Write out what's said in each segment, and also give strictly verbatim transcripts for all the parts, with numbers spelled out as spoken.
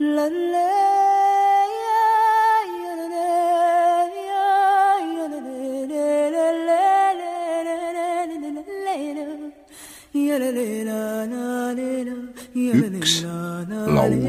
Üks laul.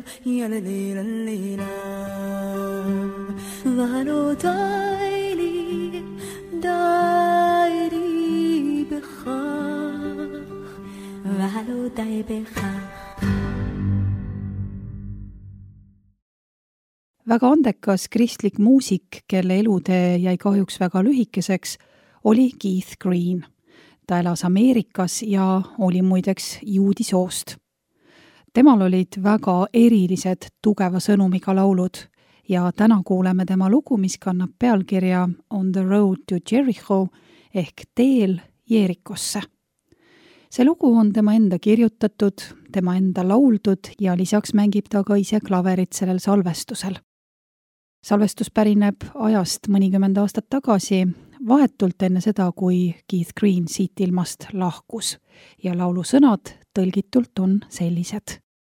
Väga andekas kristlik muusik, kelle elutee jäi kahjuks väga lühikeseks, oli Keith Green. Ta elas Ameerikas ja oli muideks juudi soost. Temal olid väga erilised tugeva sõnumiga laulud ja täna kuuleme tema lugu, mis kannab pealkirja On the Road to Jericho ehk Teel Jeerikosse. See lugu on tema enda kirjutatud, tema enda lauldud ja lisaks mängib ta ka ise klaverit sellel salvestusel. Salvestus pärineb ajast mõnikümmend aastat tagasi, vahetult enne seda, kui Keith Green siit ilmast lahkus ja laulu sõnad tõlgitult on sellised.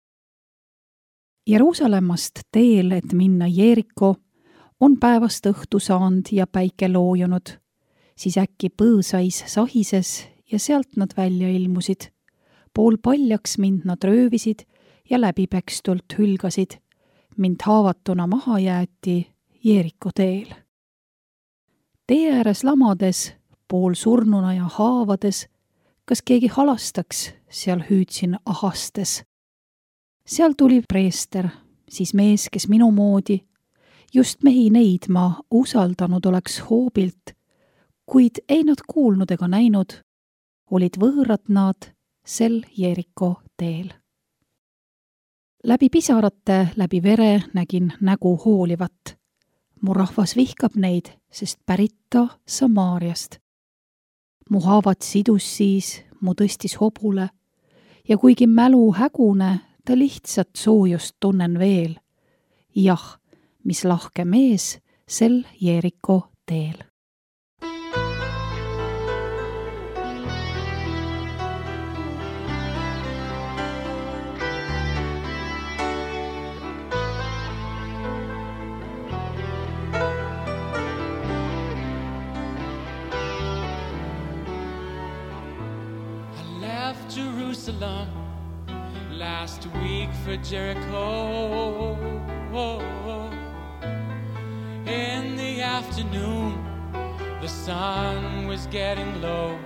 Jeruusalemmast teel, et minna Jeeriko, on päevast õhtu saanud ja päike loojunud, siis äkki põõsais sahises ja sealt nad välja ilmusid. Pool paljaks mind nad röövisid ja läbipekstult hülgasid. Mind haavatuna maha jäeti Jeeriko teel. Tee ääres lamades, pool surnuna ja haavades, kas keegi halastaks, seal hüüdsin ahastes. Seal tuli preester, siis mees, kes minu moodi, just mehi neid ma usaldanud oleks hoobilt, kuid ei nad kuulnud ega näinud, olid võõrad nad sel Jeeriko teel. Läbi pisarate, läbi vere nägin nägu hoolivat. Mu rahvas vihkab neid, sest pärit ta Samaariast. Mu haavad sidus siis, mu tõstis hobule ja kuigi mälu hägune, ta lihtsalt soojust tunnen veel. Jah, mis lahke mees sel Jeeriko teel. Jerusalem last week for Jericho. In the afternoon, the sun was getting low,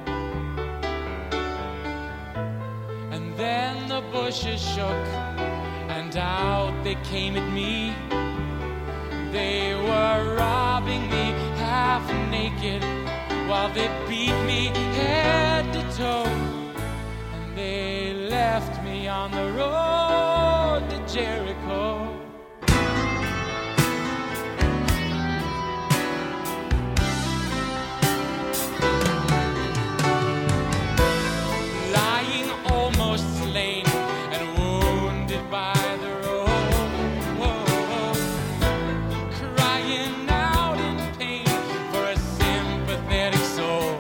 and then the bushes shook, and out they came at me. They were robbing me half naked, while they beat me head to toe. They left me on the road to Jericho. Lying almost slain and wounded by the road, crying out in pain for a sympathetic soul.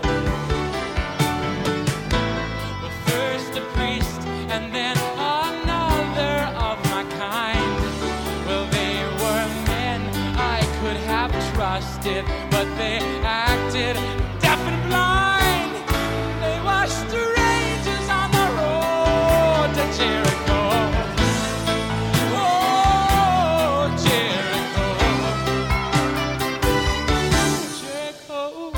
And then another of my kind. Well, they were men I could have trusted, but they acted deaf and blind. They were strangers on the road to Jericho. Oh, Jericho. Jericho.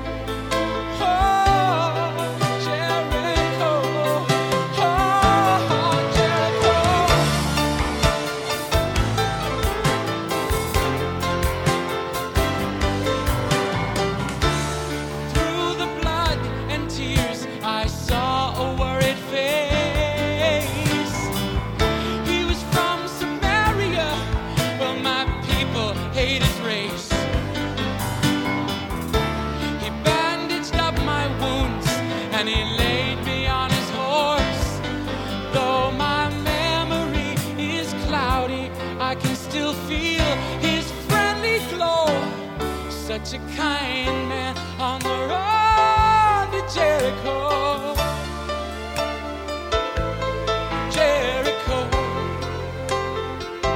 And he laid me on his horse. Though my memory is cloudy, I can still feel his friendly glow. Such a kind man on the road to Jericho. Jericho.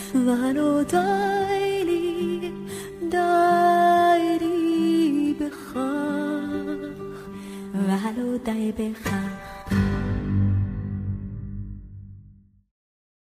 ולא די לי, די לי בכך, ולא די בכך.